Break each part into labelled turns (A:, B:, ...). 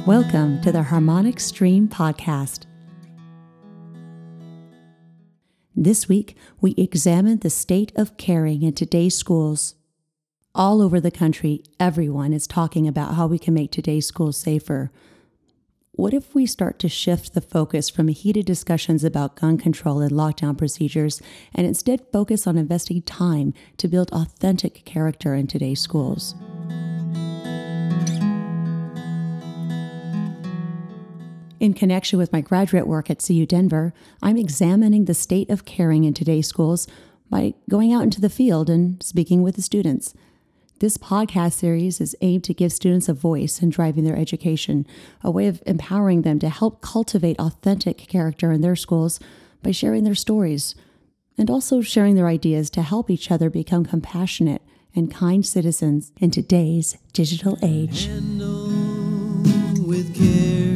A: Welcome to the Harmonic Stream Podcast. This week, we examine the state of caring in today's schools. All over the country, everyone is talking about how we can make today's schools safer. What if we start to shift the focus from heated discussions about gun control and lockdown procedures and instead focus on investing time to build authentic character in today's schools? In connection with my graduate work at CU Denver, I'm examining the state of caring in today's schools by going out into the field and speaking with the students. This podcast series is aimed to give students a voice in driving their education, a way of empowering them to help cultivate authentic character in their schools by sharing their stories, and also sharing their ideas to help each other become compassionate and kind citizens in today's digital age.
B: With care.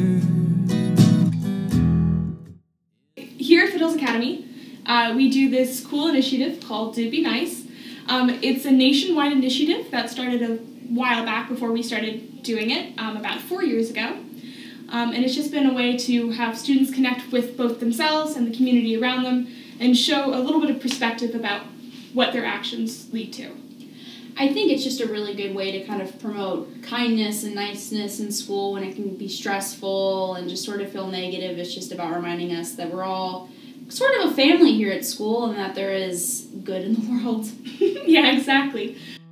C: Here at Foothills Academy, we do this cool initiative called Did Be Nice. It's a nationwide initiative that started a while back before we started doing it, about 4 years ago. And it's just been a way to have students connect with both themselves and the community around them and show a little bit of perspective about what their actions lead to.
D: I think it's just a really good way to kind of promote kindness and niceness in school when it can be stressful and just sort of feel negative. It's just about reminding us that we're all sort of a family here at school and that there is good in the world.
C: Yeah, exactly.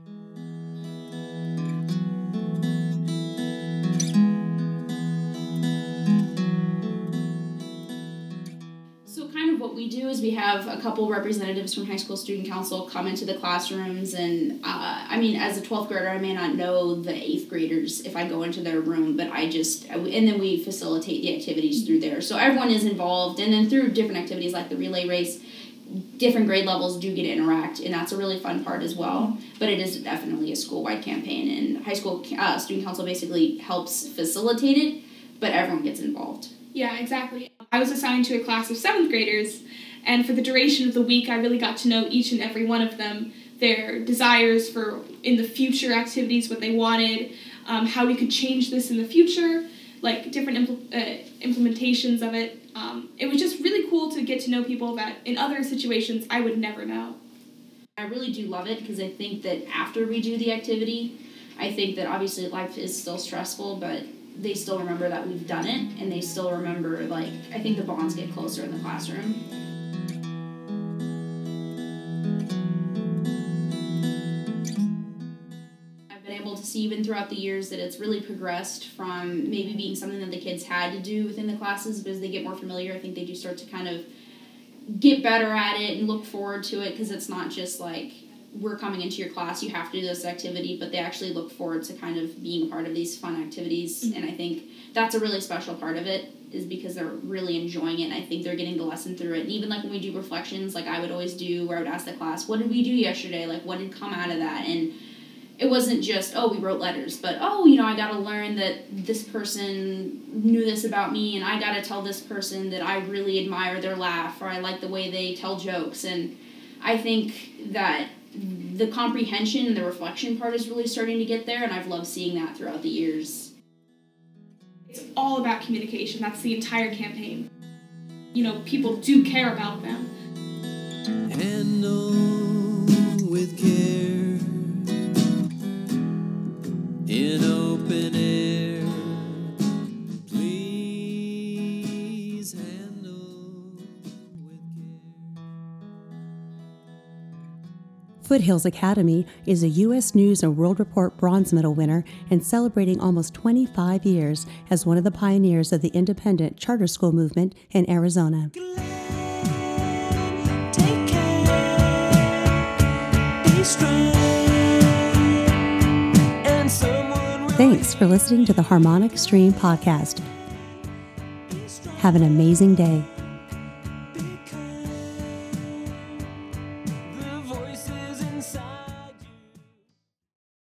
D: So kind of what we do is we have a couple representatives from High School Student Council come into the classrooms, and as a 12th grader, I may not know the 8th graders if I go into their room, but and then we facilitate the activities through there. So everyone is involved, and then through different activities like the relay race, different grade levels do get to interact, and that's a really fun part as well. But it is definitely a school-wide campaign, and High School Student Council basically helps facilitate it, but everyone gets involved.
C: Yeah, exactly. I was assigned to a class of 7th graders, and for the duration of the week, I really got to know each and every one of them, their desires for in the future activities, what they wanted, how we could change this in the future, like different implementations of it. It was just really cool to get to know people that in other situations I would never know.
D: I really do love it because I think that after we do the activity, I think that obviously life is still stressful, but they still remember that we've done it, and they still remember, I think the bonds get closer in the classroom. I've been able to see even throughout the years that it's really progressed from maybe being something that the kids had to do within the classes, but as they get more familiar, I think they do start to kind of get better at it and look forward to it, because it's not just like, we're coming into your class, you have to do this activity, but they actually look forward to kind of being part of these fun activities. Mm-hmm. And I think that's a really special part of it, is because they're really enjoying it, and I think they're getting the lesson through it. And even when we do reflections, I would always do, where I would ask the class, what did we do yesterday? What did come out of that? And it wasn't just, we wrote letters, but, I got to learn that this person knew this about me, and I got to tell this person that I really admire their laugh, or I like the way they tell jokes. And I think that the comprehension and the reflection part is really starting to get there, and I've loved seeing that throughout the years.
C: It's all about communication. That's the entire campaign. People do care about them.
B: Handle with care in open air. Please handle with care.
A: Foothills Academy is a U.S. News & World Report Bronze Medal winner and celebrating almost 25 years as one of the pioneers of the independent charter school movement in Arizona.
B: Take care, be strong, and someone will.
A: Thanks for listening to the Harmonic Stream Podcast. Have an amazing day.